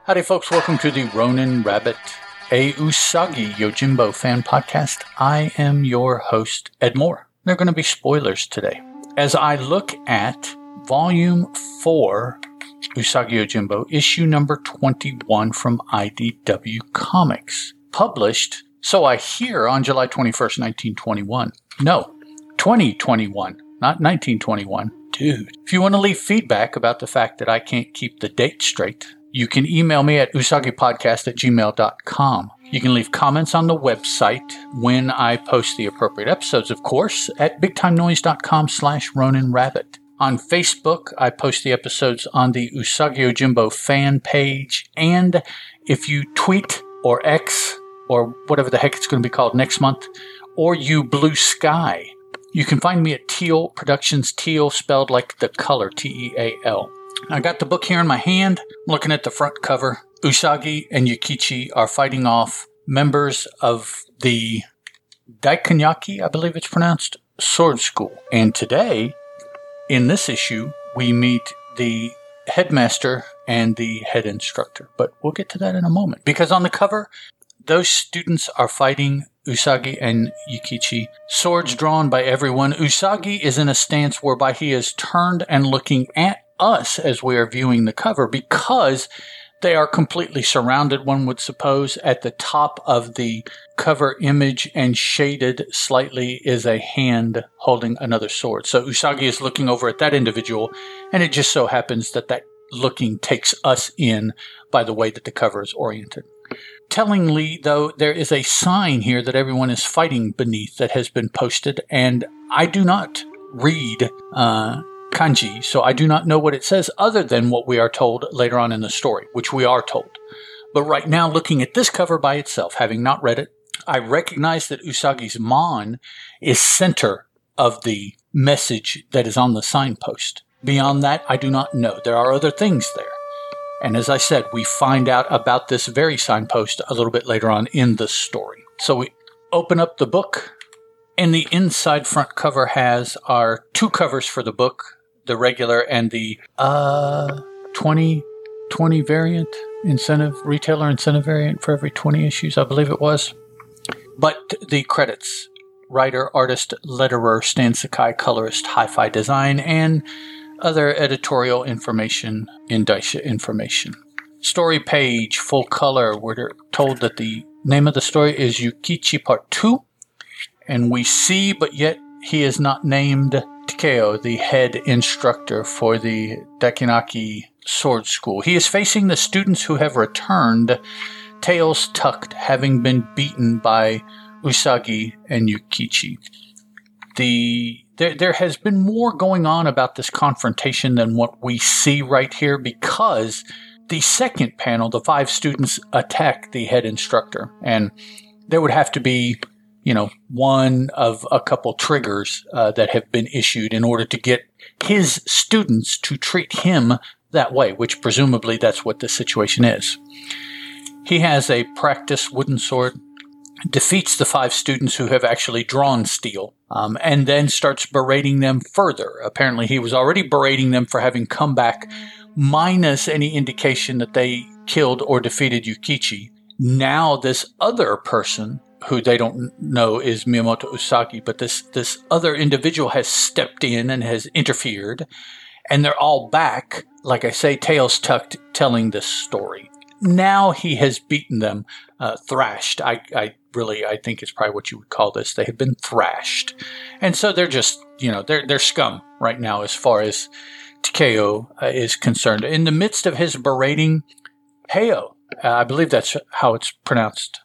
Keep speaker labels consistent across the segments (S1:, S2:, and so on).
S1: Howdy, folks. Welcome to the Ronin Rabbit, a Usagi Yojimbo fan podcast. I am your host, Ed Moore. There are going to be spoilers today. As I look at Volume 4, Usagi Yojimbo, issue number 21 from IDW Comics. Published, so I hear, on July 21st, 1921. No, 2021, not 1921. Dude, if you want to leave feedback about the fact that I can't keep the date straight, you can email me at usagipodcast@gmail.com. You can leave comments on the website when I post the appropriate episodes, of course, at bigtimenoise.com/RoninRabbit. On Facebook, I post the episodes on the Usagi Yojimbo fan page. And if you tweet or X or whatever the heck it's going to be called next month, or you Blue Sky, you can find me at Teal Productions, Teal spelled like the color, T-E-A-L. I got the book here in my hand. I'm looking at the front cover. Usagi and Yukichi are fighting off members of the Daikanyaki, I believe it's pronounced, sword school. And today, in this issue, we meet the headmaster and the head instructor. But we'll get to that in a moment. Because on the cover, those students are fighting Usagi and Yukichi. Swords drawn by everyone. Usagi is in a stance whereby he is turned and looking at us as we are viewing the cover because they are completely surrounded, one would suppose. At the top of the cover image and shaded slightly is a hand holding another sword. So Usagi is looking over at that individual, and it just so happens that that looking takes us in by the way that the cover is oriented. Tellingly, though, there is a sign here that everyone is fighting beneath that has been posted, and I do not read kanji, so I do not know what it says other than what we are told later on in the story, which we are told. But right now, looking at this cover by itself, having not read it, I recognize that Usagi's Mon is center of the message that is on the signpost. Beyond that, I do not know. There are other things there. And as I said, we find out about this very signpost a little bit later on in the story. So we open up the book, and the inside front cover has our two covers for the book, the regular and the 2020 variant, retailer incentive variant for every 20 issues, I believe it was. But the credits: writer, artist, letterer, Stan Sakai, colorist, hi-fi design, and other editorial information in Daisha information. Story page, full color. We're told that the name of the story is Yukichi Part 2. And we see, but yet he is not named, Takeo, the head instructor for the Daikanyaki Sword School. He is facing the students who have returned, tails tucked, having been beaten by Usagi and Yukichi. There has been more going on about this confrontation than what we see right here, because the second panel, the 5 students attack the head instructor, and there would have to be, one of a couple triggers that have been issued in order to get his students to treat him that way, which presumably that's what the situation is. He has a practice wooden sword, defeats the 5 students who have actually drawn steel, and then starts berating them further. Apparently he was already berating them for having come back, minus any indication that they killed or defeated Yukichi. Now this other person, who they don't know is Miyamoto Usagi, but this other individual has stepped in and has interfered, and they're all back, like I say, tails tucked, telling this story. Now he has beaten them, thrashed. I think is probably what you would call this. They have been thrashed. And so they're just, they're scum right now as far as Takeo is concerned. In the midst of his berating, Heio, I believe that's how it's pronounced,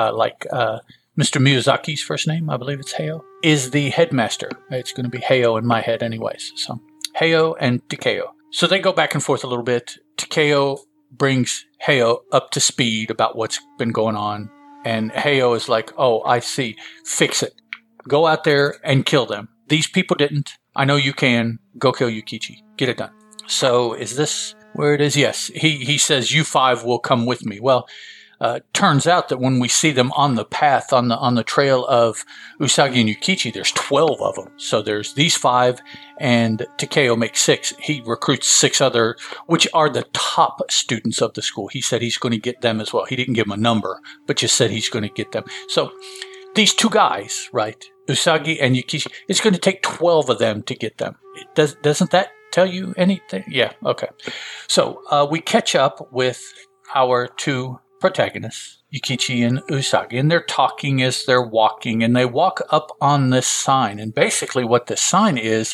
S1: Mr. Miyazaki's first name, I believe it's Heio, is the headmaster. It's going to be Heio in my head anyways. So Heio and Takeo. So they go back and forth a little bit. Takeo brings Heio up to speed about what's been going on. And Heio is like, oh, I see. Fix it. Go out there and kill them. These people didn't. I know you can. Go kill Yukichi. Get it done. So is this where it is? Yes. He says, you 5 will come with me. Well, Turns out that when we see them on the path, on the trail of Usagi and Yukichi, there's 12 of them. So there's these 5, and Takeo makes 6. He recruits 6 other, which are the top students of the school. He said he's going to get them as well. He didn't give them a number, but just said he's going to get them. So these 2 guys, right, Usagi and Yukichi, it's going to take 12 of them to get them. Doesn't that tell you anything? Yeah, okay. So we catch up with our 2 protagonists, Yukichi and Usagi, and they're talking as they're walking, and they walk up on this sign. And basically what this sign is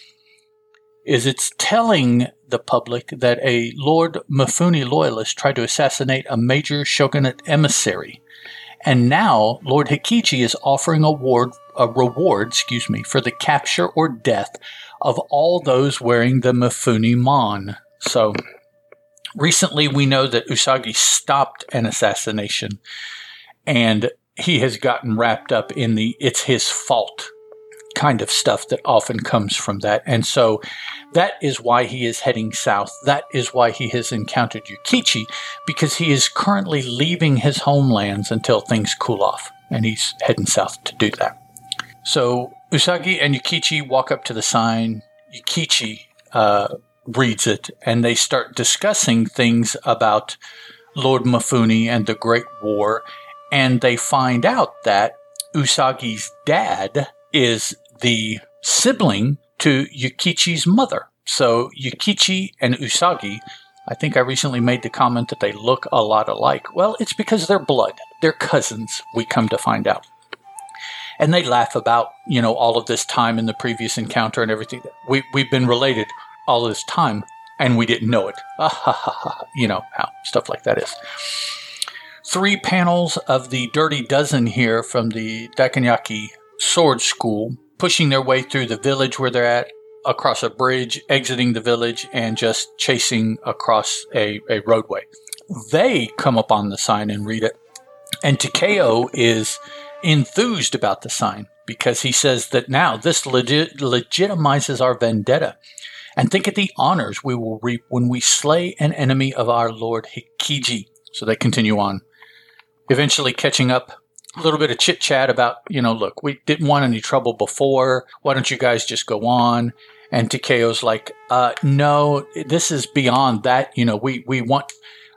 S1: it's telling the public that a Lord Mifune loyalist tried to assassinate a major shogunate emissary. And now Lord Hikichi is offering a reward for the capture or death of all those wearing the Mifune Mon. So recently, we know that Usagi stopped an assassination, and he has gotten wrapped up in the "it's his fault" kind of stuff that often comes from that. And so that is why he is heading south. That is why he has encountered Yukichi, because he is currently leaving his homelands until things cool off, and he's heading south to do that. So Usagi and Yukichi walk up to the sign. Yukichi reads it, and they start discussing things about Lord Mifune and the Great War, and they find out that Usagi's dad is the sibling to Yukichi's mother. So Yukichi and Usagi, I think I recently made the comment that they look a lot alike. Well, it's because they're blood. They're cousins, we come to find out. And they laugh about, all of this time in the previous encounter and everything. We've been related all this time, and we didn't know it. You know how stuff like that is. 3 panels of the Dirty Dozen here from the Daikanyaki Sword School, pushing their way through the village where they're at, across a bridge, exiting the village, and just chasing across a roadway. They come up on the sign and read it, and Takeo is enthused about the sign because he says that now this legitimizes our vendetta. And think of the honors we will reap when we slay an enemy of our Lord Hikiji. So they continue on, eventually catching up. A little bit of chit-chat about, look, we didn't want any trouble before. Why don't you guys just go on? And Takeo's like, no, this is beyond that. We want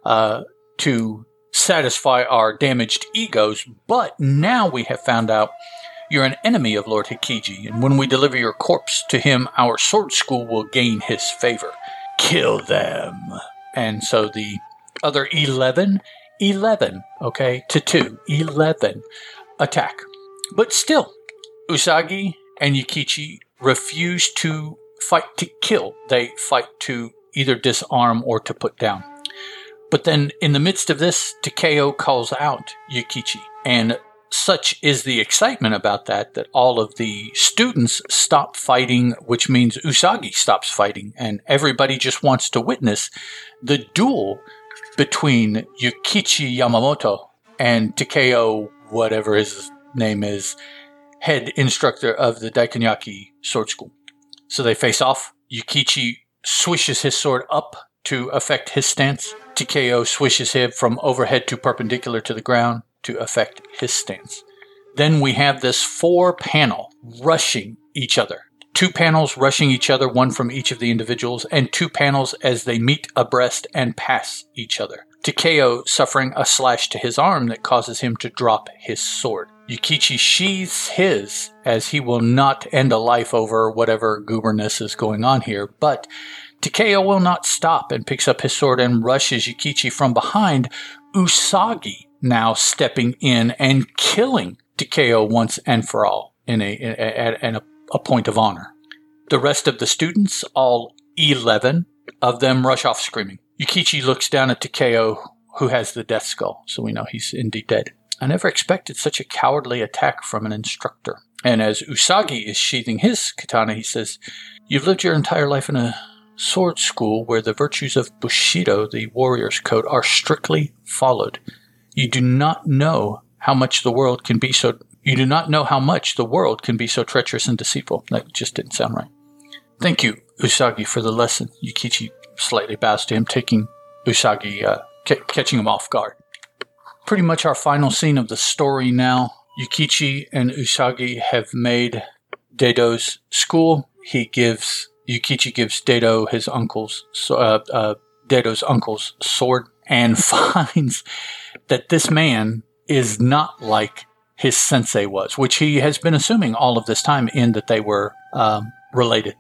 S1: to satisfy our damaged egos, but now we have found out you're an enemy of Lord Hikiji, and when we deliver your corpse to him, our sword school will gain his favor. Kill them. And so the other 11, okay, to 2, 11 attack. But still, Usagi and Yukichi refuse to fight to kill. They fight to either disarm or to put down. But then in the midst of this, Takeo calls out Yukichi, and such is the excitement about that all of the students stop fighting, which means Usagi stops fighting, and everybody just wants to witness the duel between Yukichi Yamamoto and Takeo, whatever his name is, head instructor of the Daikanyaki Sword School. So they face off. Yukichi swishes his sword up to affect his stance. Takeo swishes him from overhead to perpendicular to the ground to affect his stance. Then we have this 4-panel rushing each other. 2 panels rushing each other, 1 from each of the individuals, and 2 panels as they meet abreast and pass each other. Takeo suffering a slash to his arm that causes him to drop his sword. Yukichi sheathes his, as he will not end a life over whatever gooberness is going on here, but Takeo will not stop and picks up his sword and rushes Yukichi from behind, Usagi now stepping in and killing Takeo once and for all in a point of honor. The rest of the students, all 11 of them, rush off screaming. Yukichi looks down at Takeo, who has the death skull, so we know he's indeed dead. I never expected such a cowardly attack from an instructor. And as Usagi is sheathing his katana, he says, "You've lived your entire life in a sword school where the virtues of Bushido, the warrior's code, are strictly followed. You do not know how much the world can be so treacherous and deceitful." That just didn't sound right. "Thank you, Usagi, for the lesson." Yukichi slightly bows to him, taking Usagi, catching him off guard. pretty much our final scene of the story now. Yukichi and Usagi have made Dado's school. Yukichi gives Dado Dado's uncle's sword, and finds that this man is not like his sensei was, which he has been assuming all of this time in that they were related.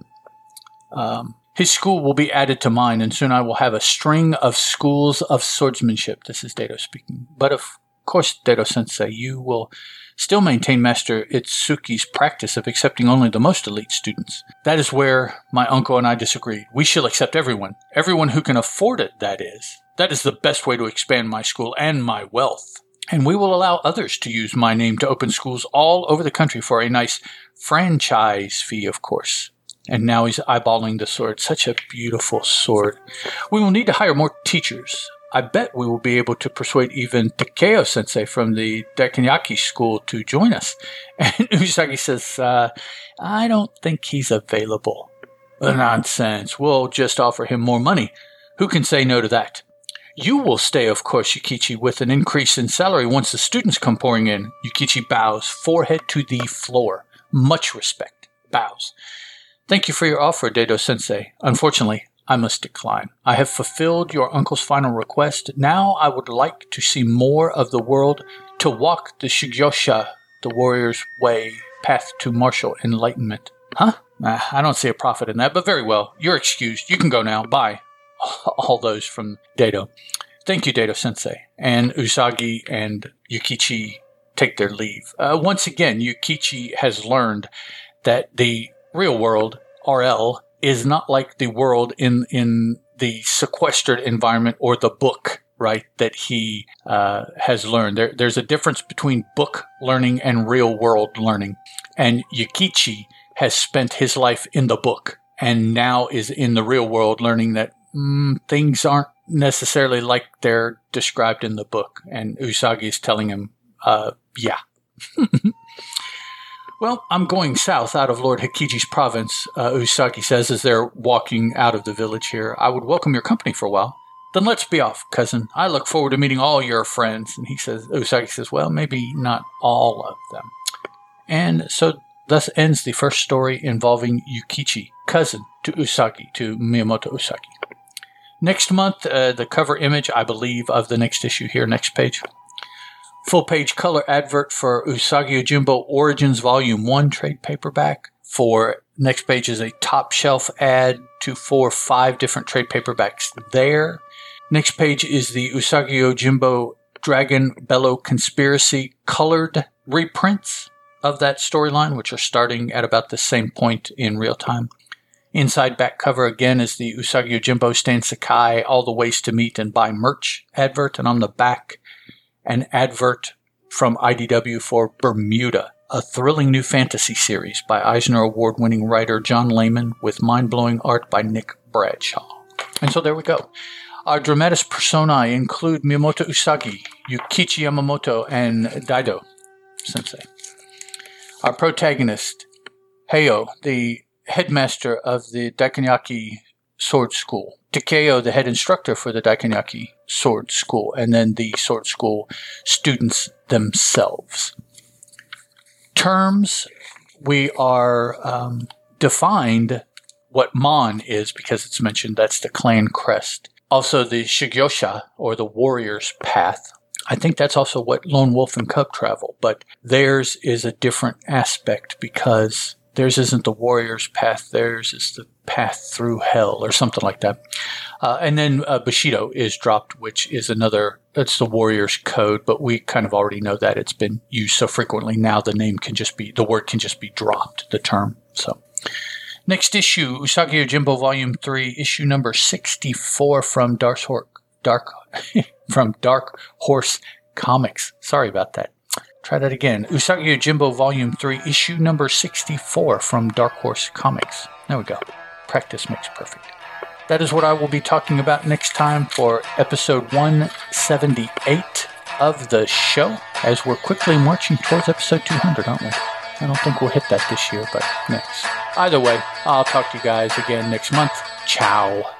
S1: His school will be added to mine, and soon I will have a string of schools of swordsmanship. This is Dado speaking. But of course, Dado-sensei, you will still maintain Master Itsuki's practice of accepting only the most elite students. That is where my uncle and I disagreed. We shall accept everyone who can afford it, that is. That is the best way to expand my school and my wealth. And we will allow others to use my name to open schools all over the country for a nice franchise fee, of course. And now he's eyeballing the sword. Such a beautiful sword. We will need to hire more teachers. I bet we will be able to persuade even Takeo-sensei from the Daikanyaki school to join us. And Usagi says, I don't think he's available. Nonsense. We'll just offer him more money. Who can say no to that? You will stay, of course, Yukichi, with an increase in salary once the students come pouring in. Yukichi bows, forehead to the floor. Much respect. Bows. Thank you for your offer, Dado-sensei. Unfortunately, I must decline. I have fulfilled your uncle's final request. Now I would like to see more of the world, to walk the Shigyosha, the warrior's way, path to martial enlightenment. Huh? I don't see a profit in that, but very well. You're excused. You can go now. Bye. All those from Dado. Thank you, Dado-sensei. And Usagi and Yukichi take their leave. Once again, Yukichi has learned that the real world, RL, is not like the world in the sequestered environment or the book, right, that he has learned. There's a difference between book learning and real world learning. And Yukichi has spent his life in the book and now is in the real world learning that things aren't necessarily like they're described in the book. And Usagi is telling him, yeah. Well, I'm going south out of Lord Hikiji's province, Usagi says as they're walking out of the village here. I would welcome your company for a while. Then let's be off, cousin. I look forward to meeting all your friends. And Usagi says, well, maybe not all of them. And so thus ends the first story involving Yukichi, cousin to Usagi, to Miyamoto Usagi. Next month, the cover image, I believe, of the next issue here, next page. Full-page color advert for Usagi Yojimbo Origins Volume 1 trade paperback. For next page is a top shelf ad for 5 different trade paperbacks there. Next page is the Usagi Yojimbo Dragon Bellow Conspiracy colored reprints of that storyline, which are starting at about the same point in real time. Inside back cover again is the Usagi Yojimbo Stan Sakai All the Ways to Meet and Buy Merch advert, and on the back an advert from IDW for Bermuda, a thrilling new fantasy series by Eisner Award-winning writer John Layman with mind-blowing art by Nick Bradshaw. And so there we go. Our dramatis personae include Miyamoto Usagi, Yukichi Yamamoto, and Dado-sensei. Our protagonist, Heiyo, the headmaster of the Daikanyaki Sword School. Takeo, the head instructor for the Daikanyaki Sword School, and then the Sword School students themselves. Terms, we are defined what Mon is because it's mentioned. That's the clan crest. Also, the Shigyosha, or the warrior's path. I think that's also what Lone Wolf and Cub travel, but theirs is a different aspect because theirs isn't the warrior's path. Theirs is the path through hell or something like that. And then Bushido is dropped, which is that's the warrior's code, but we kind of already know that it's been used so frequently. Now the word can just be dropped, the term. So next issue, Usagi Yojimbo Volume 3, issue number 64 from Dark Horse Comics. Sorry about that. Try that again. Usagi Yojimbo Volume 3, issue number 64 from Dark Horse Comics. There we go. Practice makes perfect. That is what I will be talking about next time for episode 178 of the show, as we're quickly marching towards episode 200, aren't we? I don't think we'll hit that this year, but next. Either way, I'll talk to you guys again next month. Ciao.